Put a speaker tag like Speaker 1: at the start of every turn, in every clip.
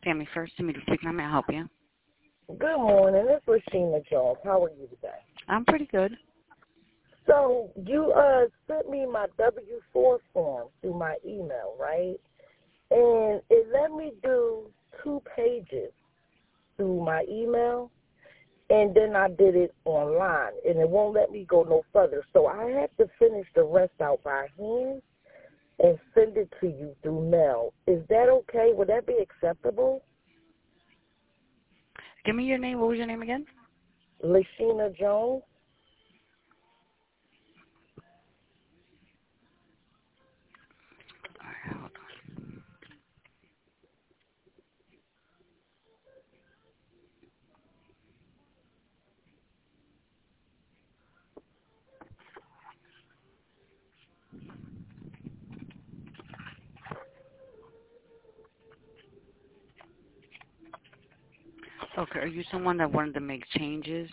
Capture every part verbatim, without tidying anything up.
Speaker 1: Family First. To me to speak. How may I help you?
Speaker 2: Good morning. This is Sheena Jones. How are you today?
Speaker 1: I'm pretty good.
Speaker 2: So you uh sent me my W four form through my email, right? And it let me do two pages through my email, and then I did it online, and it won't let me go no further. So I have to finish the rest out by hand and send it to you through mail. Is that okay? Would that be acceptable?
Speaker 1: Give me your name. What was your name again?
Speaker 2: Lashina Jones.
Speaker 1: All right, hold on. Okay, are you someone that wanted to make changes?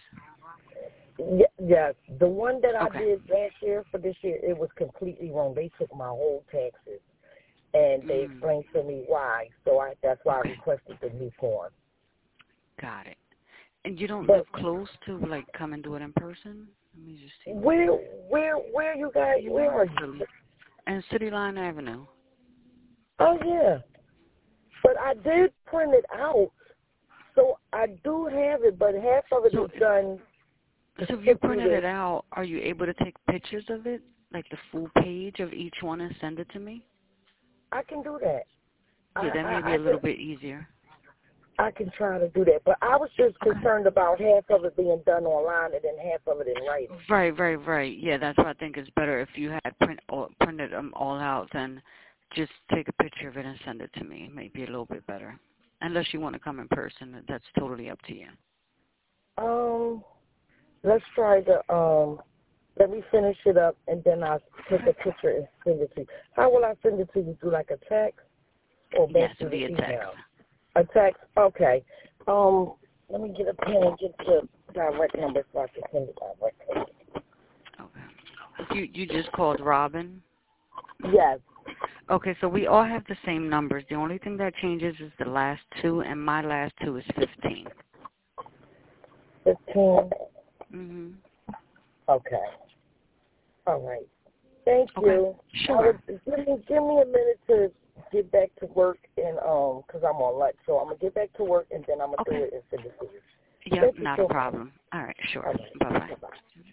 Speaker 2: Y- yes, the one that I
Speaker 1: Okay.
Speaker 2: did last year for this year, it was completely wrong. They took my whole taxes, and they
Speaker 1: Mm.
Speaker 2: explained to me why. So I, that's why
Speaker 1: Okay.
Speaker 2: I requested the new form.
Speaker 1: Got it. And you don't live
Speaker 2: But
Speaker 1: close to, like, come and do it in person? Let me just see.
Speaker 2: where, where, where you guys?
Speaker 1: You
Speaker 2: Where
Speaker 1: are
Speaker 2: are
Speaker 1: in
Speaker 2: you?
Speaker 1: Philly. And City Line Avenue.
Speaker 2: Oh yeah, but I did print it out, so I do have it. But half of it
Speaker 1: So
Speaker 2: is done.
Speaker 1: So if you
Speaker 2: Put through
Speaker 1: printed it
Speaker 2: the.
Speaker 1: out, are you able to take pictures of it, like the full page of each one, and send it to me?
Speaker 2: I can do that.
Speaker 1: Yeah,
Speaker 2: I,
Speaker 1: that may be
Speaker 2: I, I
Speaker 1: a
Speaker 2: can.
Speaker 1: little bit easier.
Speaker 2: I can try to do that, but I was just
Speaker 1: Okay.
Speaker 2: concerned about half of it being done online and then half of it in writing.
Speaker 1: Right, right, right. Yeah, that's what I think is better. If you had print all, printed them all out, then just take a picture of it and send it to me. It may be a little bit better. Unless you want to come in person, that's totally up to you.
Speaker 2: Um, let's try to, um, let me finish it up, and then I'll take a picture and send it to you. How will I send it to you? Through like a text or back
Speaker 1: Yes,
Speaker 2: through the
Speaker 1: via
Speaker 2: email?
Speaker 1: text.
Speaker 2: A text? Okay. Um, let me get a pen and get the direct number so I can send it directly.
Speaker 1: Okay. You you just called Robin?
Speaker 2: Yes.
Speaker 1: Okay, so we all have the same numbers. The only thing that changes is the last two, and my last two is fifteen.
Speaker 2: fifteen.
Speaker 1: Mm-hmm.
Speaker 2: Okay. All right. Thank
Speaker 1: Okay,
Speaker 2: you. I
Speaker 1: sure.
Speaker 2: would, give me give me a minute to get back to work and um, cause I'm on lunch, so I'm gonna get back to work and then I'm gonna
Speaker 1: Okay.
Speaker 2: do it and send it to you.
Speaker 1: Yep,
Speaker 2: Thank you
Speaker 1: not a
Speaker 2: so much.
Speaker 1: problem. All right, sure.
Speaker 2: All right.
Speaker 1: Bye-bye.
Speaker 2: Bye bye.